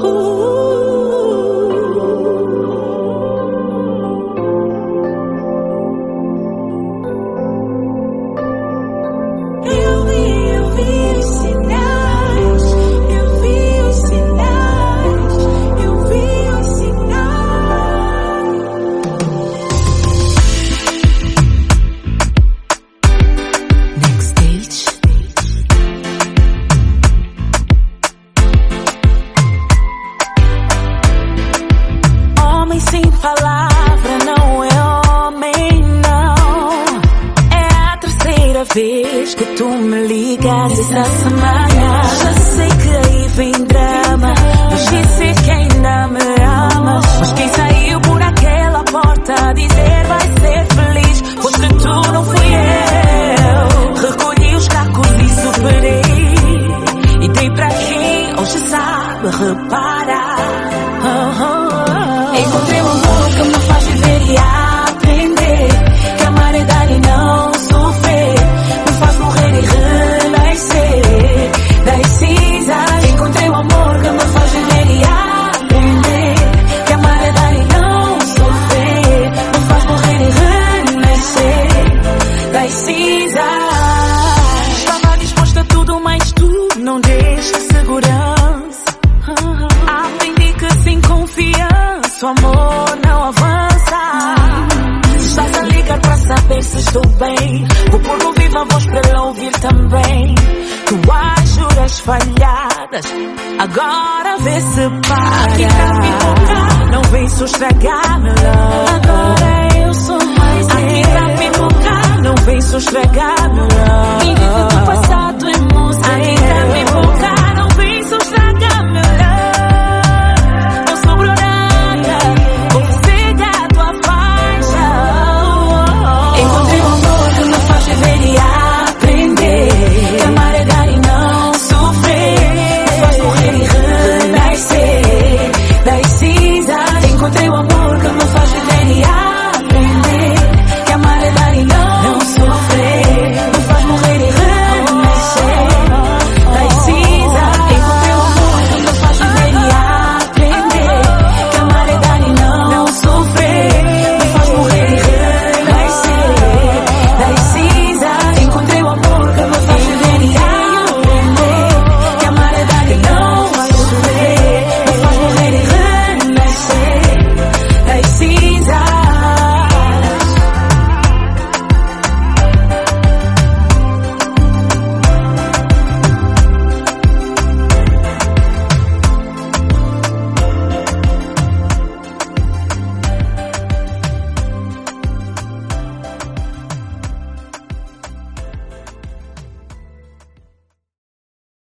Sem palavra não é homem, não. É a terceira vez que tu me ligas esta semana. Já sei que aí vem drama, mas disse que ainda me amas. Mas quem saiu por aquela porta a dizer vai ser feliz foste tu, não fui eu. Recolhi os cacos e superei, e dei para quem hoje sabe reparar. Encontrei um amor que me faz viver e aprender que amar é dar e não sofrer, me faz morrer e renascer das cinzas. Encontrei um amor que me faz viver e aprender que amar é dar e não sofrer, me faz morrer e renascer das cinzas. Estava disposta a tudo, mas tu não deste segurança. Aprendi que sem confiança o amor não avança. Se estás a ligar para saber se estou bem, vou pôr no vivo a voz para ela ouvir também. Tuas juras falhadas, agora vê se para. Aqui pra pipocar, não vem só estragar meu love. Agora eu sou mais aqui pra pipocar, não vem só estragar meu love. E vive do passado